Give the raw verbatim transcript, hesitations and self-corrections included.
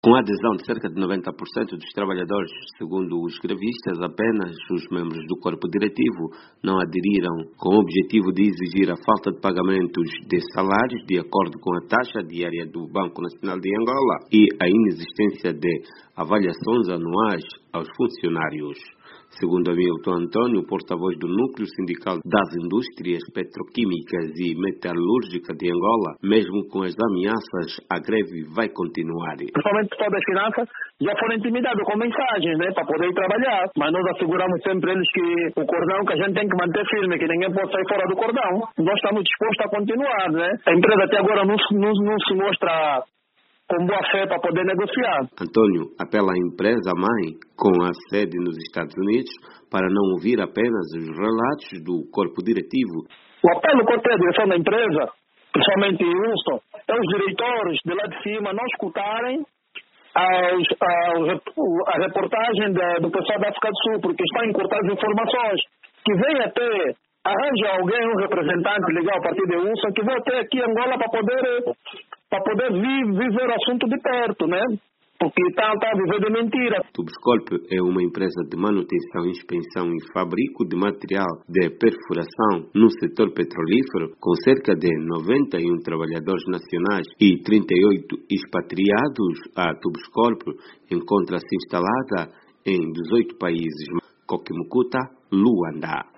Com a adesão de cerca de noventa por cento dos trabalhadores, segundo os grevistas, apenas os membros do corpo diretivo não aderiram, com o objetivo de exigir a falta de pagamentos de salários de acordo com a taxa diária do Banco Nacional de Angola e a inexistência de avaliações anuais aos funcionários. Segundo Hamilton Antônio, porta-voz do Núcleo Sindical das Indústrias Petroquímicas e Metalúrgicas de Angola, mesmo com as ameaças, a greve vai continuar. Principalmente o pessoal das finanças já foram intimidados com mensagens, né, para poder trabalhar, mas nós asseguramos sempre eles que o cordão que a gente tem que manter firme, que ninguém pode sair fora do cordão. Nós estamos dispostos a continuar, né? A empresa até agora não, não, não se mostra com boa fé para poder negociar. Antônio apela à empresa-mãe, com a sede nos Estados Unidos, para não ouvir apenas os relatos do corpo diretivo. O apelo que eu tenho à direção da empresa, principalmente Wilson, é os diretores de lá de cima não escutarem as, as, a reportagem da, do pessoal da África do Sul, porque estão a encurtar as informações, que venha até arranja alguém, um representante legal a partir de Wilson, que vai até aqui em Angola para poder, para poder vi, viver o assunto de perto, né? Porque está tá a viver de mentira. Tubscorp é uma empresa de manutenção, inspeção e fabrico de material de perfuração no setor petrolífero, com cerca de noventa e um trabalhadores nacionais e trinta e oito expatriados. A Tubscorp encontra-se instalada em dezoito países. Coquimucuta, Luanda.